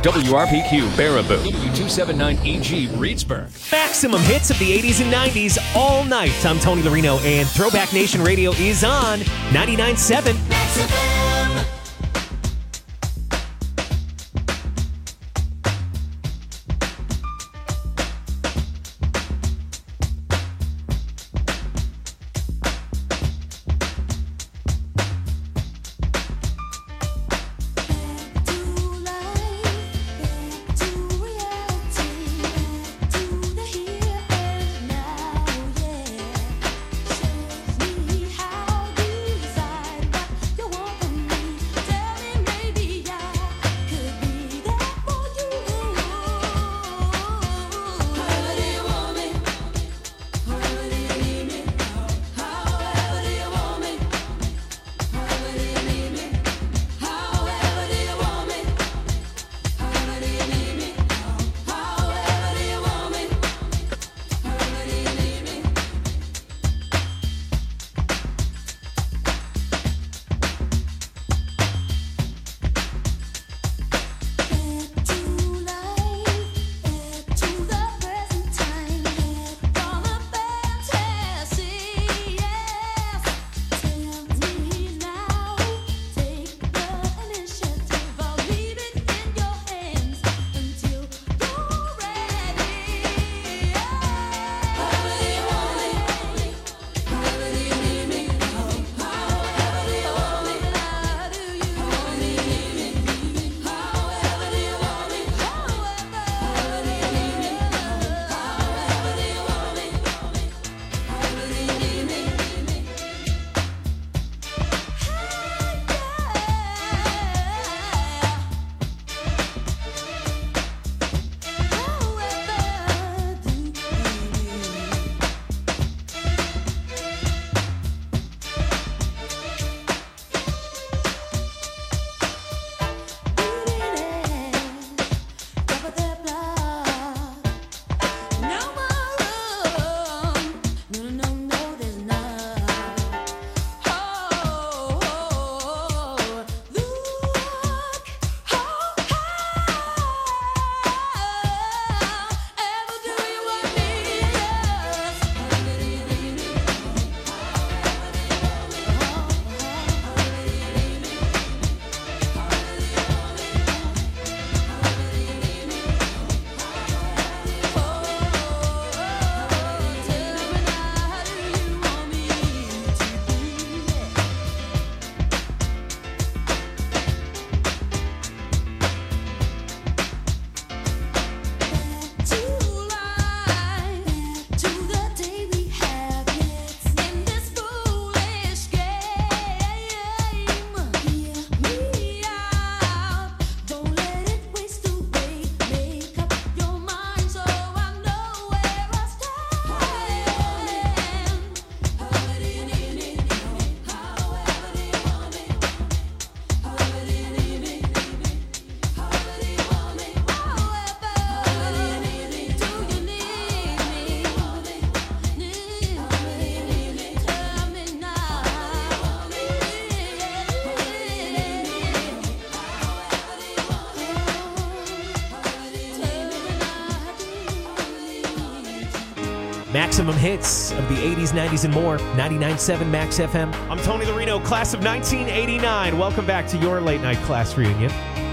WRPQ Baraboo, W279EG Reedsburg. Maximum hits of the 80s and 90s all night. I'm Tony Larino, and Throwback Nation Radio is on 99.7 Max FM. Maximum hits of the 80s, 90s, and more. 99.7 Max FM. I'm Tony Larino, class of 1989. Welcome back to your late night class reunion.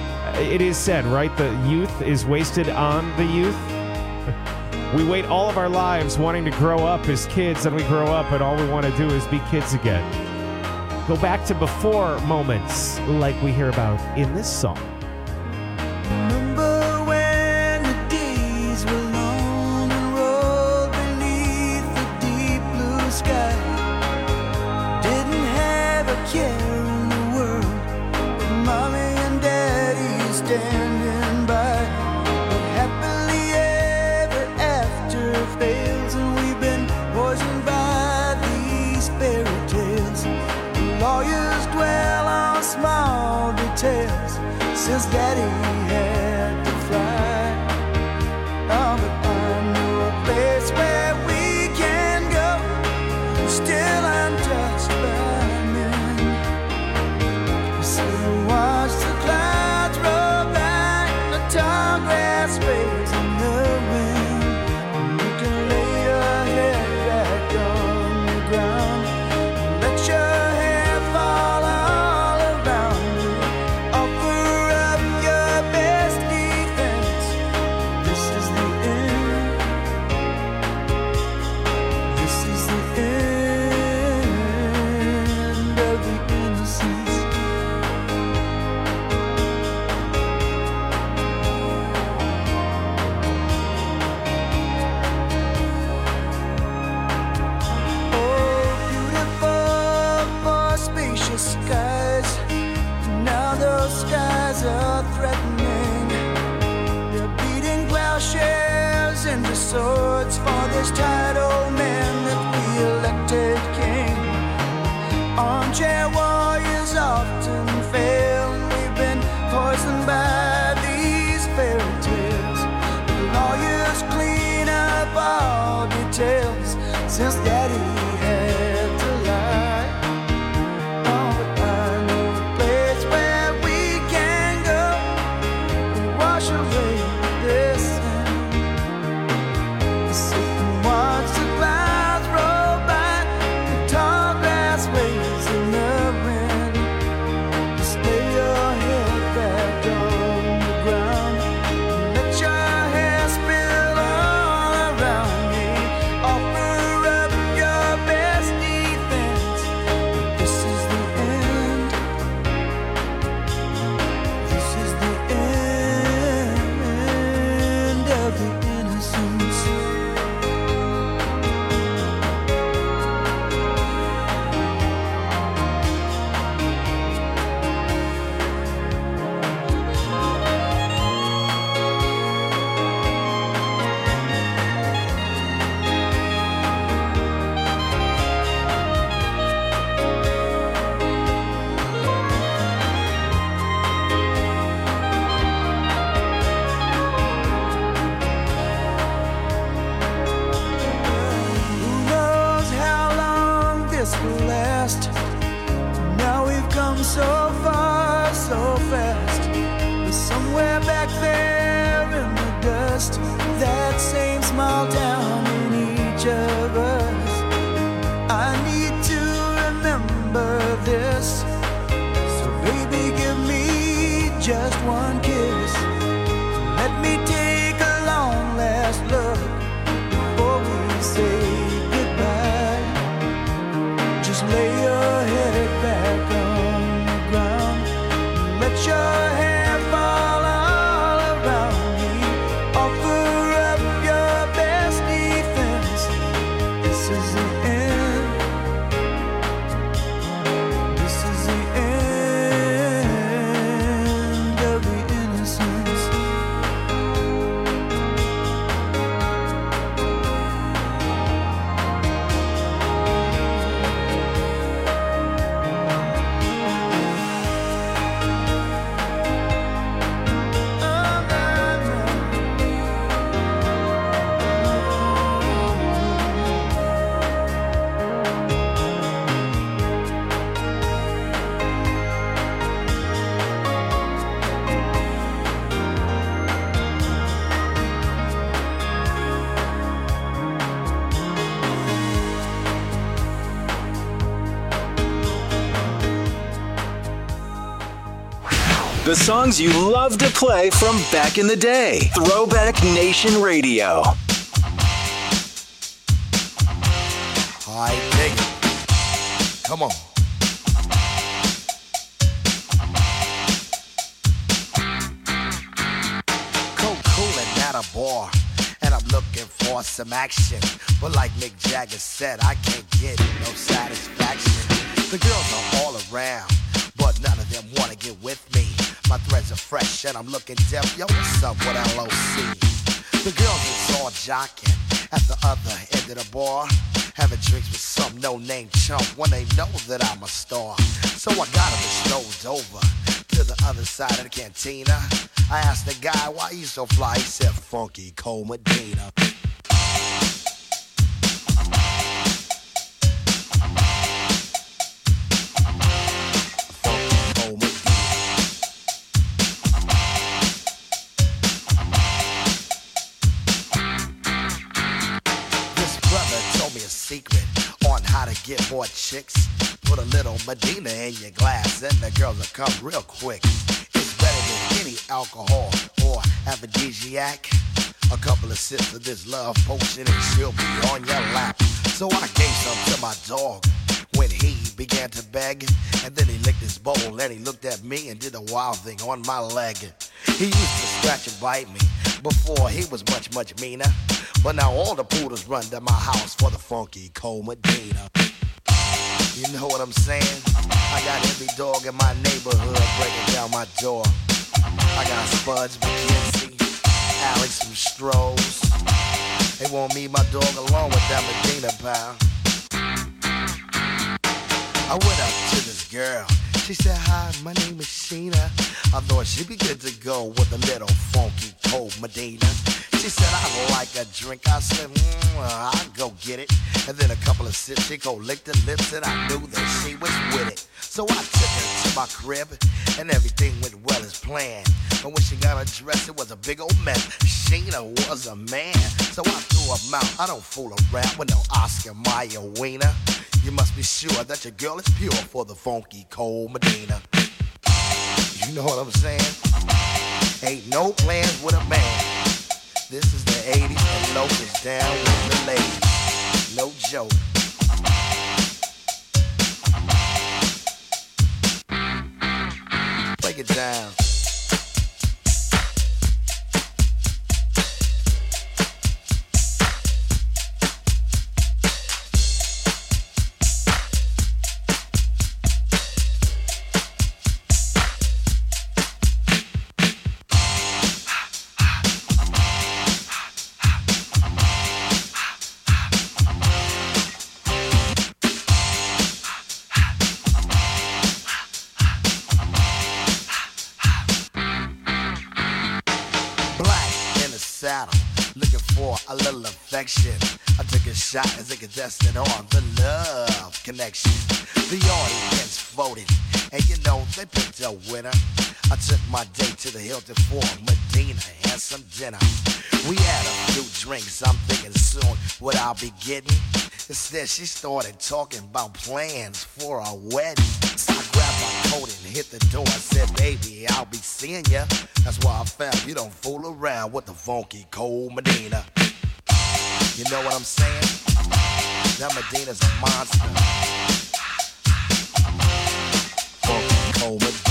It is said, right? The youth is wasted on the youth. We wait all of our lives wanting to grow up as kids, and we grow up, and all we want to do is be kids again. Go back to before moments like we hear about in this song. Lawyers dwell on small details. since Daddy had to lie. Oh, but I know a place where we can go and wash away this sin. Sit and watch the clouds roll by, the tall grass waves in the wind. Just lay your head back on the ground and let your hair spill all around me. Offer up your best defense. This is the end. This is the end of the innocence. Who knows how long this will last? Now we've come so far, so fast. But somewhere back there in the dust, that same small town in each of us. I need to remember this. So baby, give me just one kiss. Let me take a long last look before we say goodbye. Just lay your head back on the ground. Let your hair fall all around me. Offer up your best defense. This is the end. This is the end of the innocence. The songs you love to play from back in the day. Throwback Nation Radio. I dig it. Come on. Cool and at a bar, and I'm looking for some action. But like Mick Jagger said, I can't get no satisfaction. The girls are all around, but none of them wanna get with me. My threads are fresh and I'm looking deaf. Yo, what's up with LOC? The girls is all jocking at the other end of the bar, having drinks with some no-name chump when they know that I'm a star. So I got them strolled over to the other side of the cantina. I asked the guy why he so fly. He said, Funky Cole Medina. Secret on how to get more chicks. Put a little Medina in your glass and the girls will come real quick. It's better than any alcohol or aphrodisiac. A couple of sips of this love potion and she'll be on your lap. So I gave some to my dog when he began to beg. And then he licked his bowl and he looked at me and did a wild thing on my leg. He used to scratch and bite me before he was much, much meaner. But now all the poodles run to my house for the Funky Cole Medina. You know what I'm saying? I got every dog in my neighborhood breaking down my door. I got Spuds, McKenzie, Alex from Strohs. They want me, my dog, along with that Medina pal. I went up to this girl. She said, hi, my name is Sheena. I thought she'd be good to go with a little Funky Cole Medina. She said, I like a drink. I said, I'll go get it. And then a couple of sips, she go lick the lips, and I knew that she was with it. So I took her to my crib, and everything went well as planned. But when she got her dress, it was a big old mess. Sheena was a man, so I threw her mouth. I don't fool around with no Oscar Mayer wiener. You must be sure that your girl is pure for the funky cold Medina. You know what I'm saying? Ain't no plans with a man. This is the 80s and Locust down with the ladies. No joke. Break it down. Looking for a little affection. I took a shot as a contestant on the Love Connection. The audience voted, and you know they picked a winner. I took my date to the Hilton for Medina and some dinner. We had a few drinks, I'm thinking soon what I'll be getting. Instead, she started talking about plans for a wedding. So I grabbed my coat and hit the door. I said, baby, I'll be seeing ya. That's why I found you don't fool around with the funky cold Medina. You know what I'm saying? That Medina's a monster. Funky cold Medina.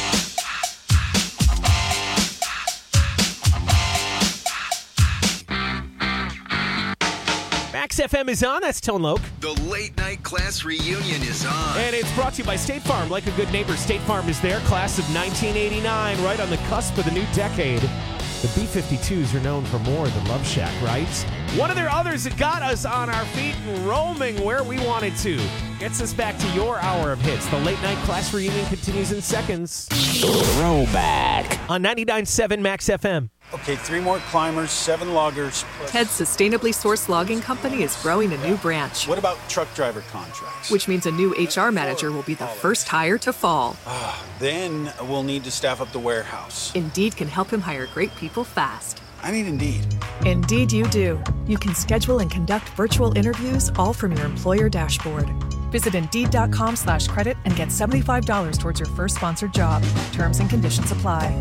Max FM is on. That's Tone Loc. The Late Night Class Reunion is on. And it's brought to you by State Farm. Like a good neighbor, State Farm is there. Class of 1989, right on the cusp of the new decade. The B-52s are known for more than Love Shack, right? One of their others that got us on our feet and roaming where we wanted to. Gets us back to your hour of hits. The Late Night Class Reunion continues in seconds. Throwback. On 99.7 Max FM. Okay, 3 more climbers, 7 loggers. Ted's sustainably sourced logging company is growing a new branch. What about truck driver contracts? Which means a new HR manager will be the first hire to fall. Then we'll need to staff up the warehouse. Indeed can help him hire great people fast. I need Indeed. Indeed you do. You can schedule and conduct virtual interviews all from your employer dashboard. Visit Indeed.com/credit and get $75 towards your first sponsored job. Terms and conditions apply.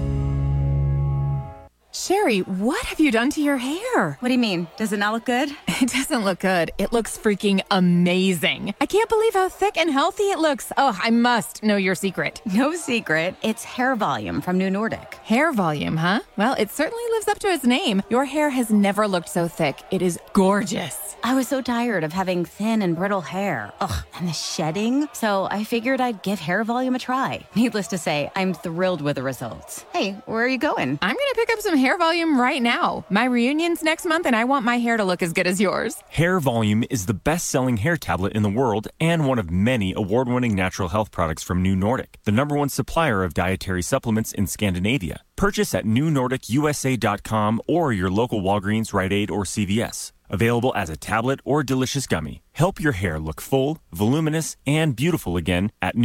Sherry, what have you done to your hair? What do you mean? Does it not look good? It doesn't look good. It looks freaking amazing. I can't believe how thick and healthy it looks. Oh, I must know your secret. No secret. It's hair volume from New Nordic. Hair volume, huh? Well, it certainly lives up to its name. Your hair has never looked so thick. It is gorgeous. I was so tired of having thin and brittle hair. Ugh, and the shedding. So I figured I'd give hair volume a try. Needless to say, I'm thrilled with the results. Hey, where are you going? I'm going to pick up some hair volume right now. My reunion's next month, and I want my hair to look as good as yours. Hair Volume is the best-selling hair tablet in the world and one of many award-winning natural health products from New Nordic, the #1 supplier of dietary supplements in Scandinavia. Purchase at newnordicusa.com or your local Walgreens, Rite Aid, or CVS. Available as a tablet or delicious gummy. Help your hair look full, voluminous, and beautiful again at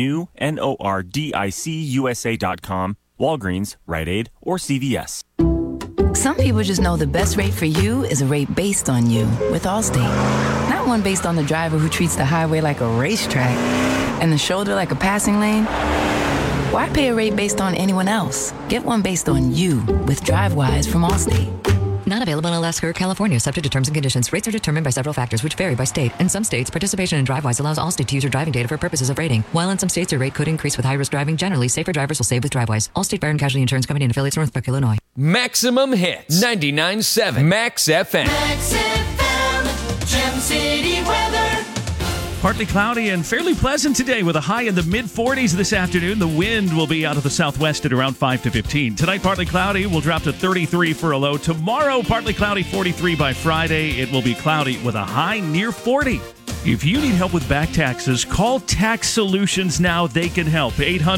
newnordicusa.com, Walgreens, Rite Aid, or CVS. Some people just know the best rate for you is a rate based on you with Allstate. Not one based on the driver who treats the highway like a racetrack and the shoulder like a passing lane. Why pay a rate based on anyone else? Get one based on you with DriveWise from Allstate. Not available in Alaska or California, subject to terms and conditions. Rates are determined by several factors, which vary by state. In some states, participation in DriveWise allows Allstate to use your driving data for purposes of rating. While in some states, your rate could increase with high-risk driving. Generally, safer drivers will save with DriveWise. Allstate Fire and Casualty Insurance Company and affiliates, Northbrook, Illinois. Maximum hits. 99.7 Max FM. Max FM. Gem City weather. Partly cloudy and fairly pleasant today with a high in the mid-40s this afternoon. The wind will be out of the southwest at around 5 to 15. Tonight, partly cloudy. We'll drop to 33 for a low. Tomorrow, partly cloudy, 43 by Friday. It will be cloudy with a high near 40. If you need help with back taxes, call Tax Solutions now. They can help.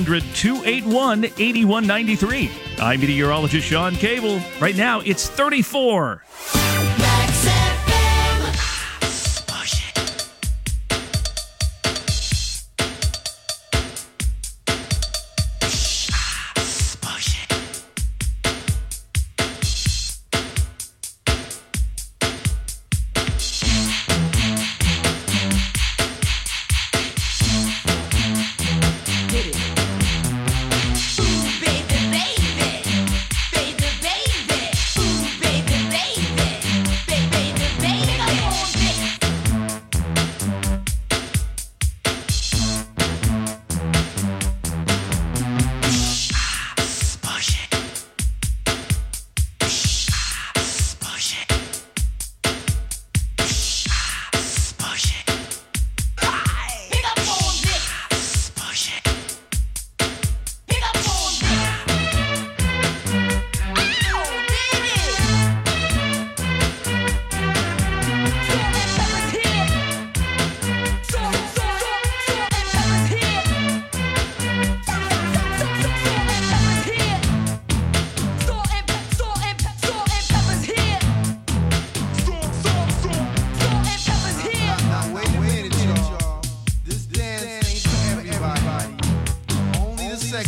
800-281-8193. I'm meteorologist Sean Cable. Right now, it's 34. Max FM.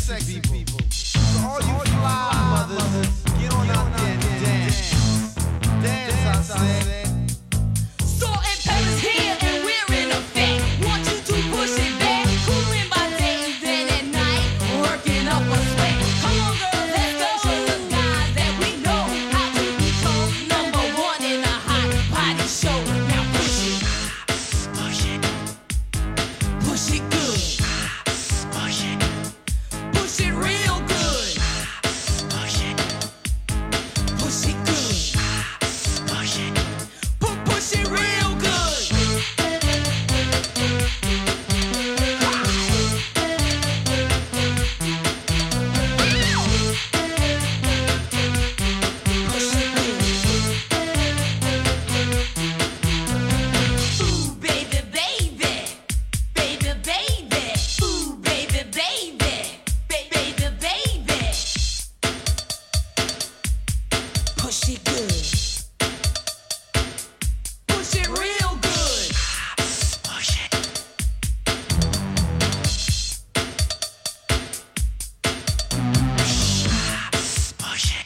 sexy people. So all you fly mothers, get on out there and dance. Dance, I said. Salt and pepper's here and we're in effect. Want you to push it back. Cooling by day and then at night. Working up a sweat. Come on, girl, let's go. Show the guys that we know how to become number one in a hot body show. Now push it. Push it. Push it good. Push it. Push it real good. Push it. Push it good. Push it. Push it real good. Ooh, baby, baby. Baby, baby. Ooh, baby, baby. Baby, baby. Push it good. Push it real good. Push it. Push it.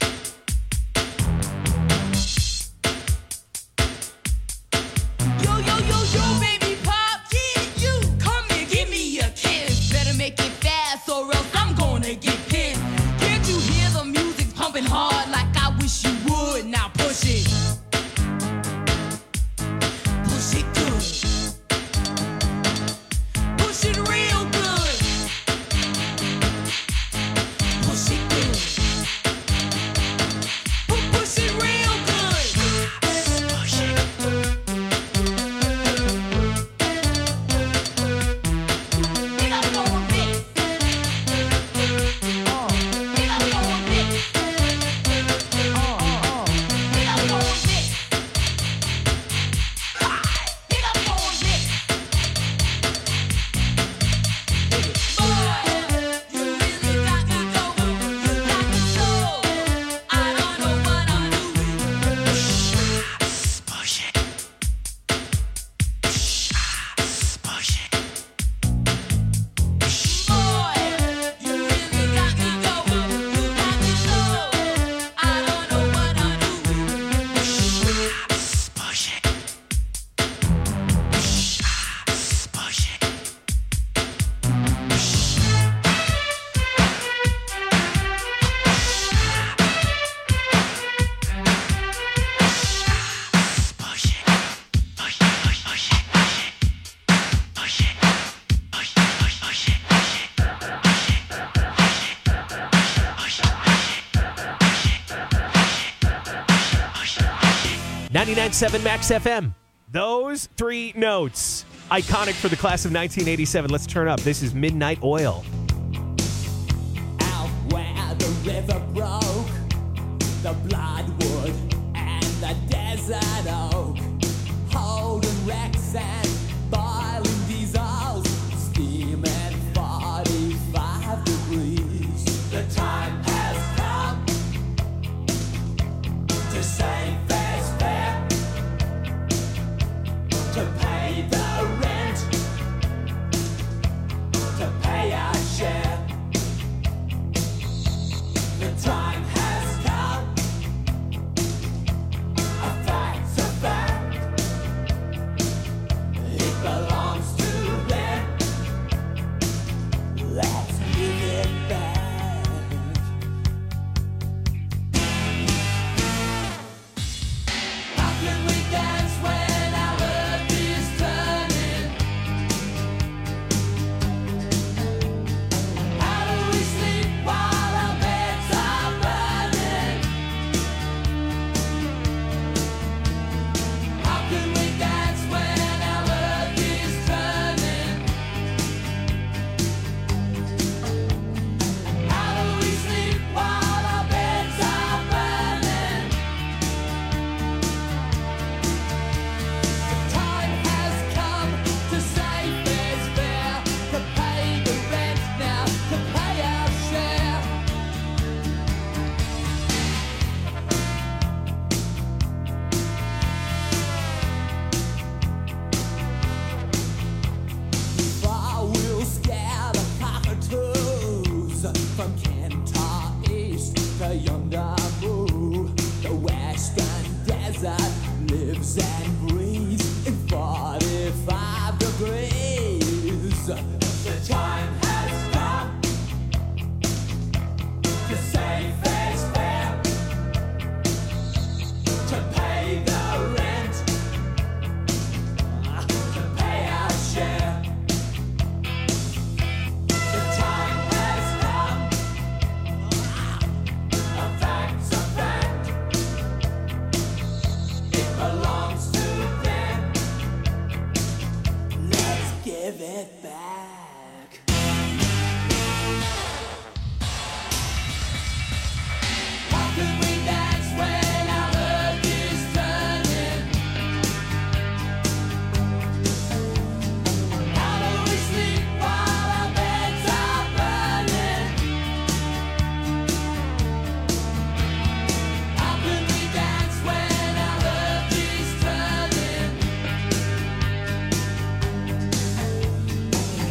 Yo, yo, yo, yo, baby pop, yeah, you come here, give me a kiss. Better make it fast or else I'm gonna get pissed. Can't you hear the music pumping hard like I wish you would? Now push it. Push it good. Push it real good. Push it good. Push it real good. Push it. Pick up on this. Pick up on this. Pick up on this. Pick up on this. Boy, you really got me going. You got me so. I don't know what I'm doing. Push it. Push it. Boy, you really got me going. You got me so. I don't know what I'm doing. Push it. Push it. .997 Max FM. Those three notes. Iconic for the class of 1987. Let's turn up. This is Midnight Oil. Out where the river broke, the bloodwood and the desert oak, holding wrecks and boiling diesels, steaming 45 degrees. The time has come to say fair's fair, to pay the rent, to pay our share. The time has come. A fact's a fact. It belongs to them. Let's give it back. How can we dance when our earth is turning give it back. How can we dance when our world is turning? How do we sleep while our beds are burning? How can we dance when our world is turning?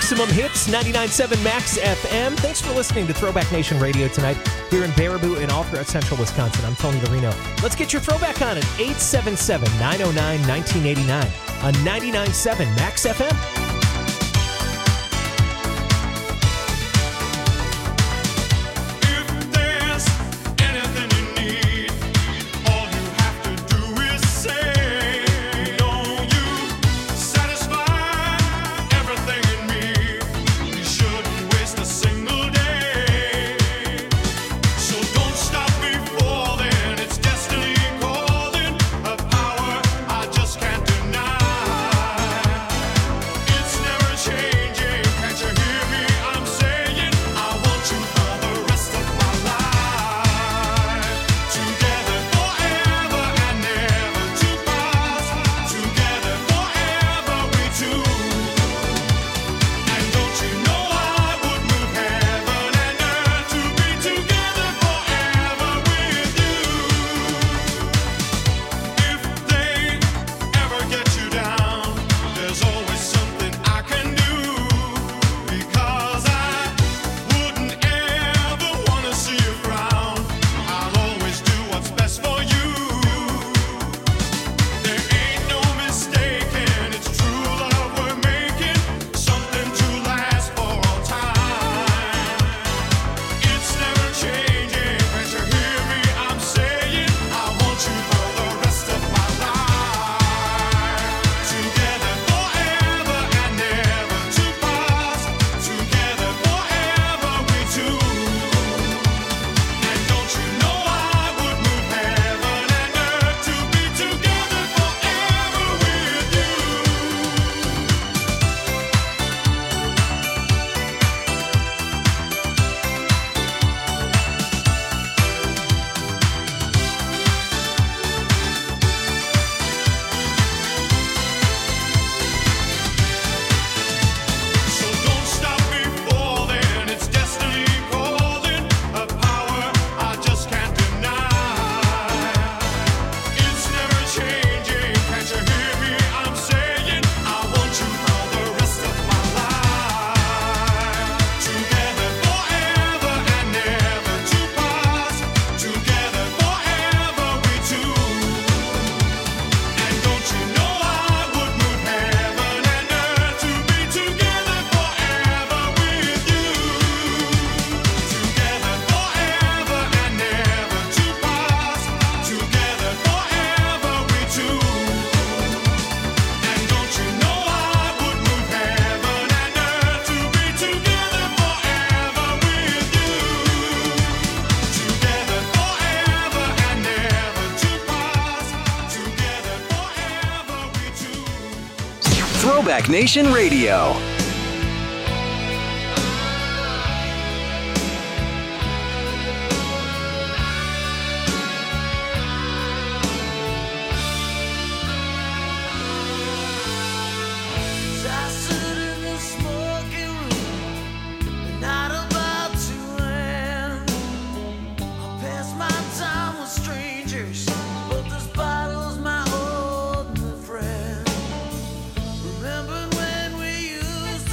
Maximum Hits, 99.7 Max FM. Thanks for listening to Throwback Nation Radio tonight here in Baraboo and all throughout central Wisconsin. I'm Tony Larino. Let's get your throwback on at 877-909-1989 on 99.7 Max FM. Throwback Nation Radio. Remember when we used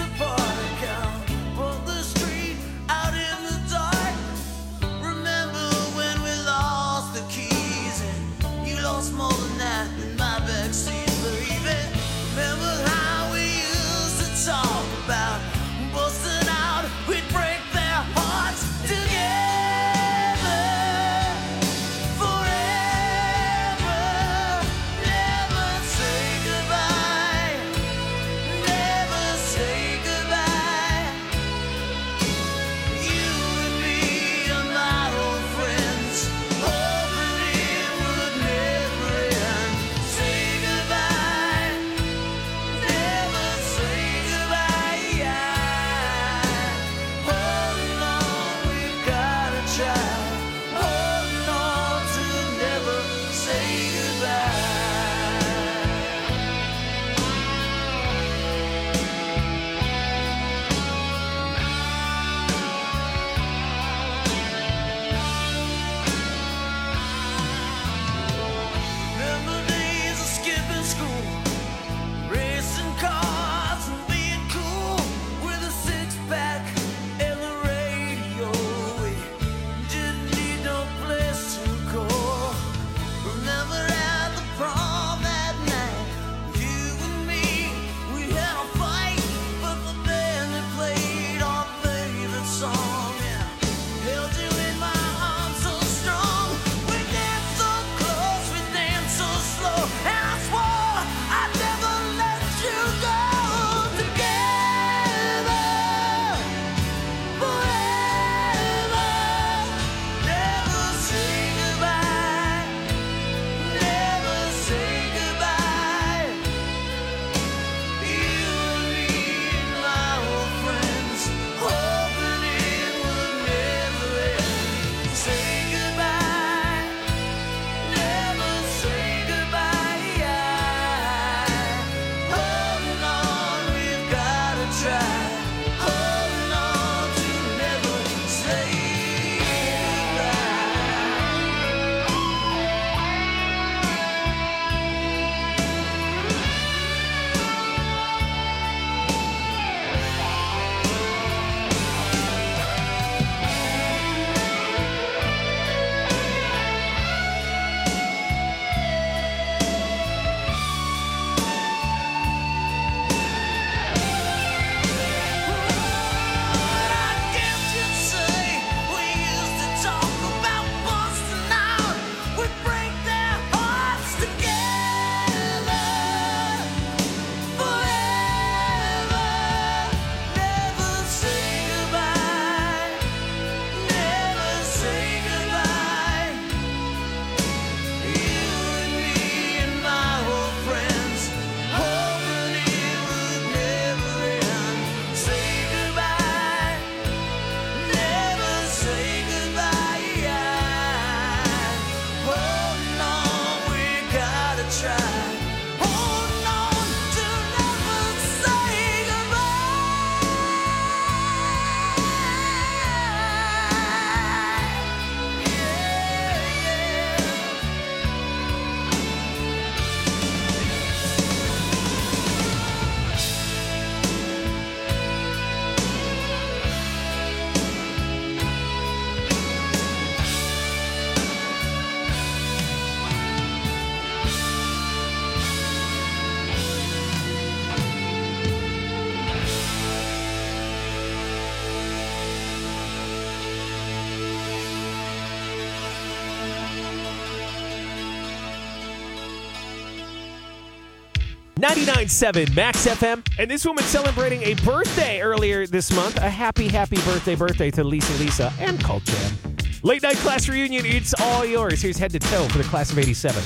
99.7 Max FM. And this woman celebrating a birthday earlier this month. A happy birthday to Lisa, and Cult Jam. Late night class reunion, it's all yours. Here's Head to Toe for the class of 87.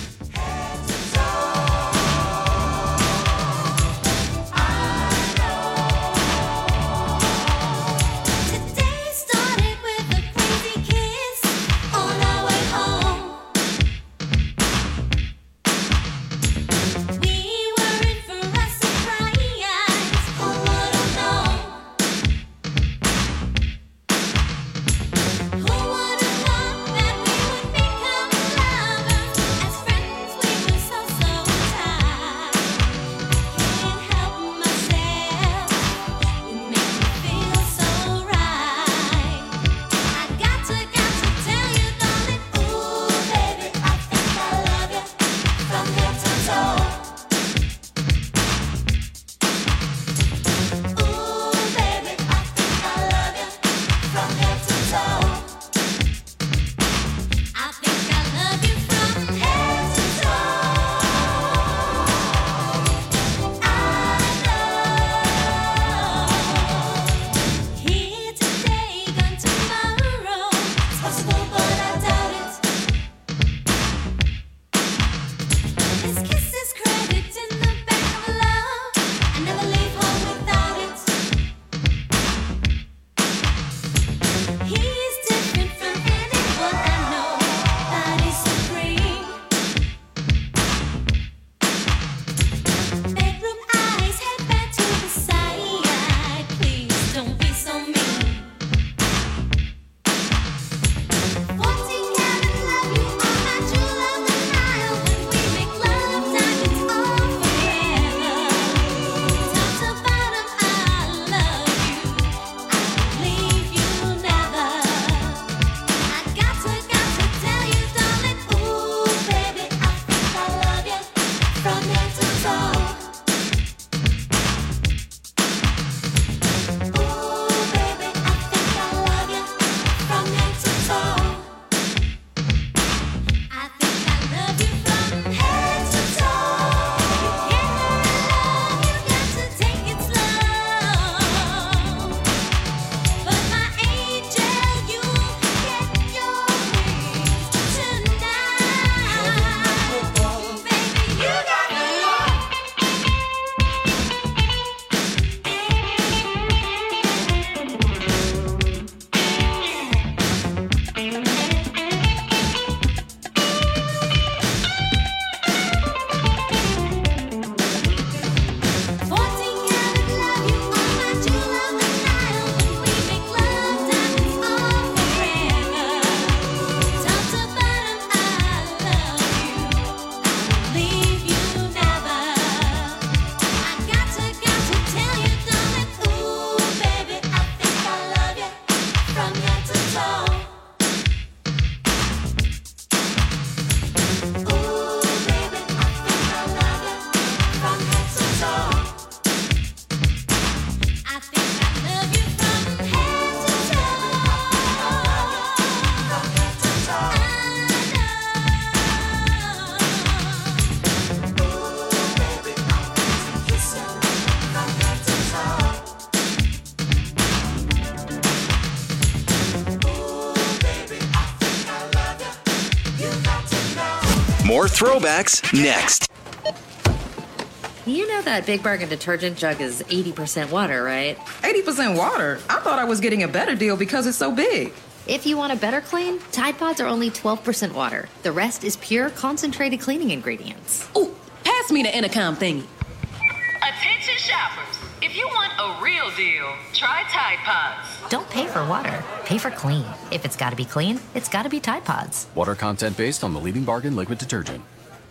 More throwbacks next. You know that Big Bargain detergent jug is 80% water, right? 80% water? I thought I was getting a better deal because it's so big. If you want a better clean, Tide Pods are only 12% water. The rest is pure, concentrated cleaning ingredients. Ooh, pass me the intercom thingy. Attention shoppers. If you want a real deal, try Tide Pods. Don't pay for water. Pay for clean. If it's got to be clean, it's got to be Tide Pods. Water content based on the leading bargain liquid detergent.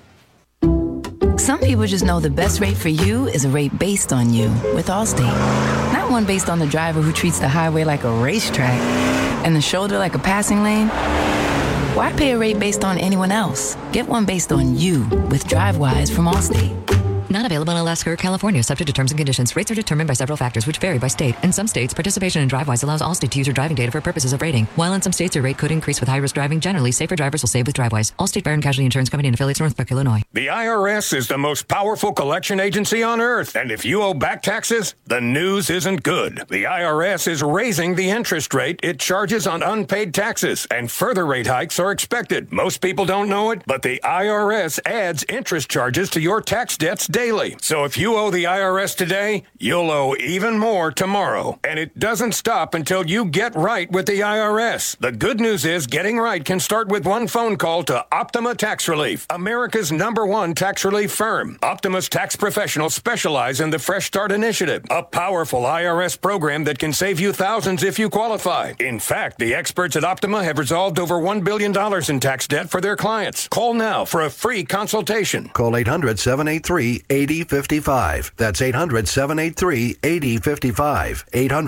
Some people just know the best rate for you is a rate based on you with Allstate. Not one based on the driver who treats the highway like a racetrack and the shoulder like a passing lane. Why pay a rate based on anyone else? Get one based on you with DriveWise from Allstate. Not available in Alaska or California, subject to terms and conditions. Rates are determined by several factors, which vary by state. In some states, participation in DriveWise allows Allstate to use your driving data for purposes of rating. While in some states, your rate could increase with high-risk driving. Generally, safer drivers will save with DriveWise. Allstate Fire and Casualty Insurance Company and affiliates, Northbrook, Illinois. The IRS is the most powerful collection agency on earth, and if you owe back taxes, the news isn't good. The IRS is raising the interest rate it charges on unpaid taxes, and further rate hikes are expected. Most people don't know it, but the IRS adds interest charges to your tax debts daily. So if you owe the IRS today, you'll owe even more tomorrow. And it doesn't stop until you get right with the IRS. The good news is getting right can start with one phone call to Optima Tax Relief, America's #1 tax relief firm. Optima's tax professionals specialize in the Fresh Start Initiative, a powerful IRS program that can save you thousands if you qualify. In fact, the experts at Optima have resolved over $1 billion in tax debt for their clients. Call now for a free consultation. Call 800-783-8055. That's 800-783-8055.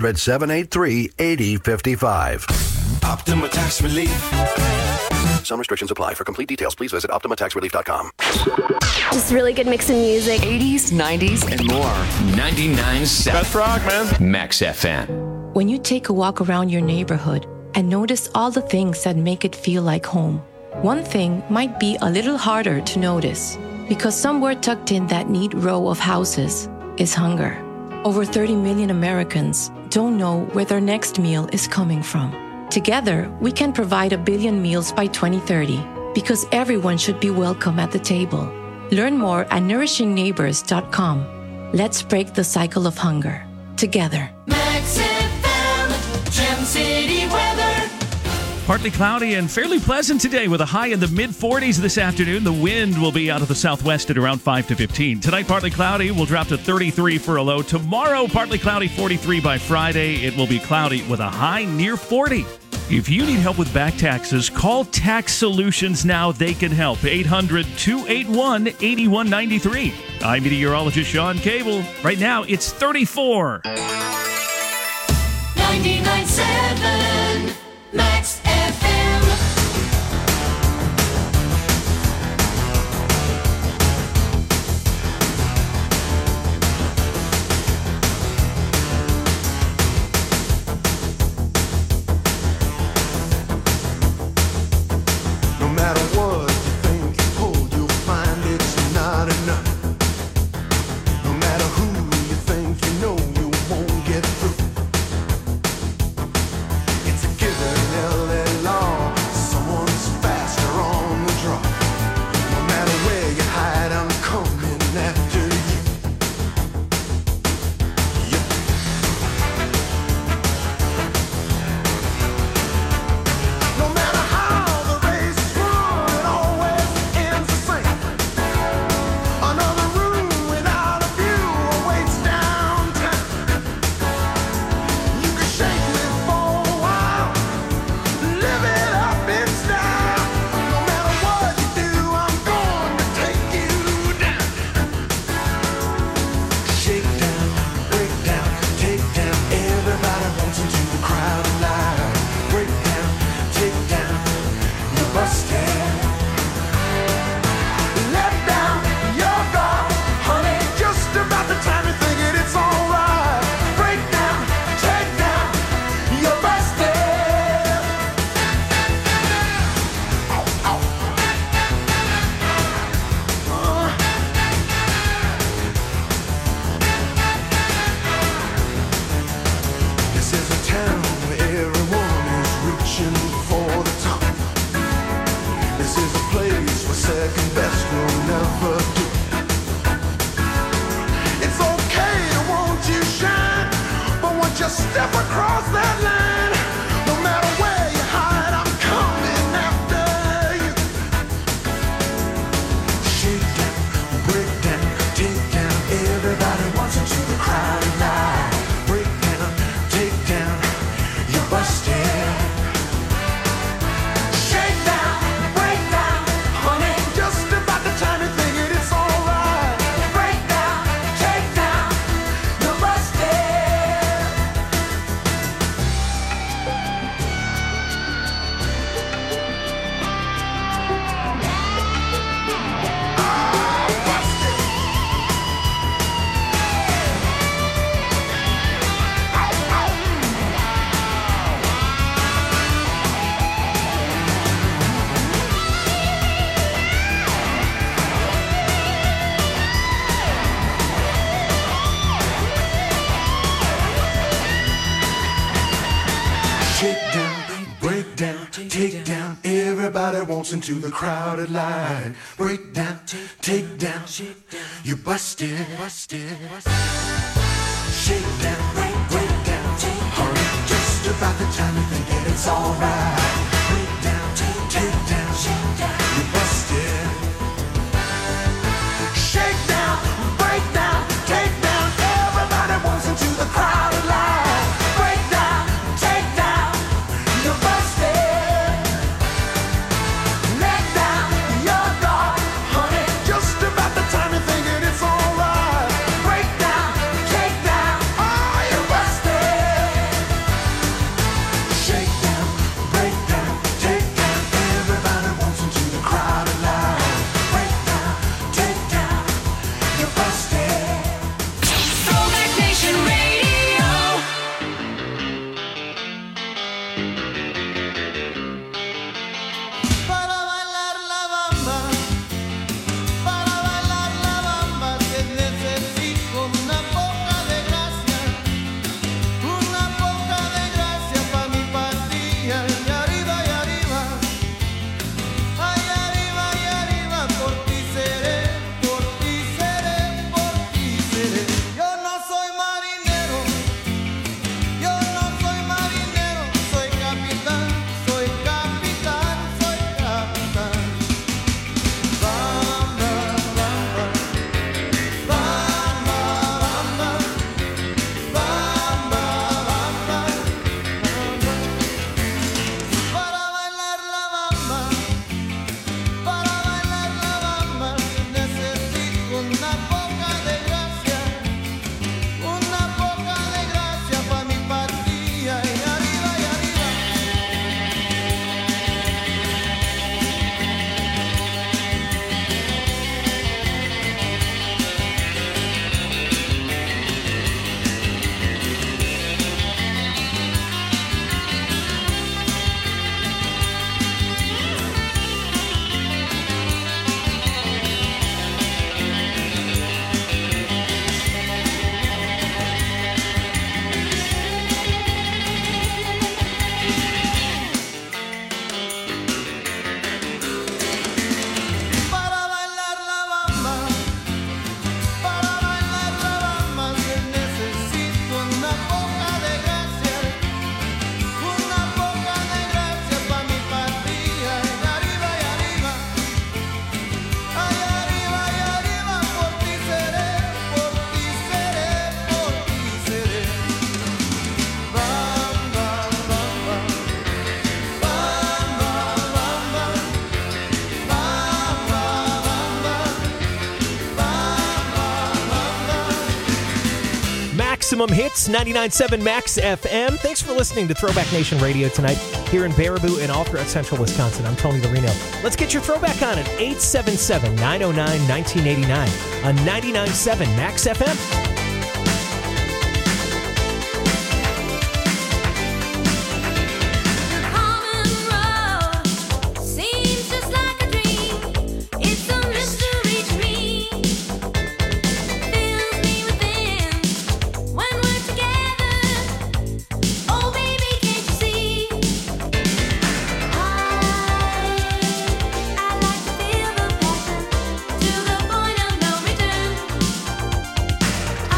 800-783-8055. Optima Tax Relief. Some restrictions apply. For complete details, please visit OptimaTaxRelief.com. Just really good mix of music. 80s, 90s, and more. 99.7. Best rock, man. Max FM. When you take a walk around your neighborhood and notice all the things that make it feel like home, one thing might be a little harder to notice because somewhere tucked in that neat row of houses is hunger. Over 30 million Americans don't know where their next meal is coming from. Together, we can provide 1 billion meals by 2030 because everyone should be welcome at the table. Learn more at nourishingneighbors.com. Let's break the cycle of hunger together. Max FM, Gem City weather. Partly cloudy and fairly pleasant today with a high in the mid-40s this afternoon. The wind will be out of the southwest at around 5 to 15. Tonight, partly cloudy. We'll drop to 33 for a low. Tomorrow, partly cloudy, 43 by Friday. It will be cloudy with a high near 40. If you need help with back taxes, call Tax Solutions now. They can help. 800-281-8193. I'm meteorologist Sean Cable. Right now, it's 34. 99.7 Max FM. No matter what you think you pull, you'll find it's not enough. No matter who you think you know, you won't get through. It's a given, LA law. Someone's faster on the draw. No matter where you hide, I'm coming after you. No matter how the race is run, it always ends the same. Another room without a view awaits downtown. You can shake me for a while, live it up in style. No matter what you do, I'm going to take you down. Shake down, break down, take down. Everybody wants into the crowd alive. Break down, take down, you're busted. Let down your guard, honey. Just about the time you're thinking it's alright. Break down, take down, you're busted. Ow, ow. This is a town where everyone is reaching for the top. This is a place where second best will never do. It's okay to want you shine, but once you step across that line, no matter where you hide, I'm coming after you. Shake down, break down, take down. Everybody wants into the crowd alive. Break down, take down, you're busted. Shake down, break down, honey. Just about the time you're thinking it's alright. Break down, take down, you're busted. waltzing to the crowded line. Break down, take down, you busted. Shake down, break down, hurry, just about the time you think that it's alright. Break down, take down, you busted. Shake down, break down, take down, everybody waltzing to the crowded line. Break down, take down, you busted. Let down your guard, honey, just about the time you're thinking it's alright. Break down, take down, oh, you busted. Shake down, break down, take down, everybody wants into the crowded line. Break down, take down, you busted. Throwback Nation Radio. Para bailar la bamba, que necesito una poca de gracia pa' mi patria. Y arriba, ay arriba, por ti seré. Yo no soy marinero, soy capitán. Bamba, para bailar la bamba, necesito una poca de gracia pa' mi patria. Y arriba, para bailar la bamba, que necesito una poca de gracia pa' mi patria. Y arriba, ay arriba, por ti seré. Bamba, Maximum Hits, 99.7 Max FM. Thanks for listening to Throwback Nation Radio tonight here in Baraboo and all throughout central Wisconsin. I'm Tony Larino. Let's get your throwback on at 877-909-1989 on 99.7 Max FM. Seems just like a dream. It's a mystery to me. Fills me within when we're together. Oh baby, can't you see? I like to feel the passion to the point of no return.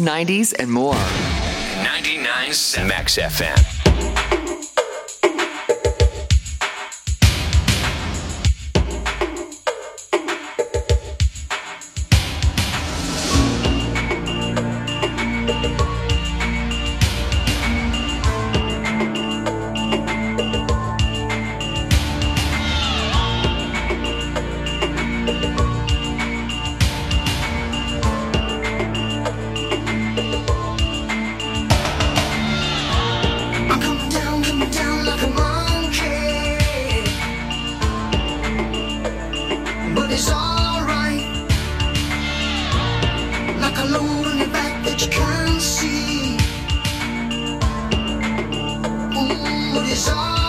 90s, and more. 99.7 Max FM. I'm coming down like a monkey. But it's alright. Like a load on your back that you can't see. But it's alright.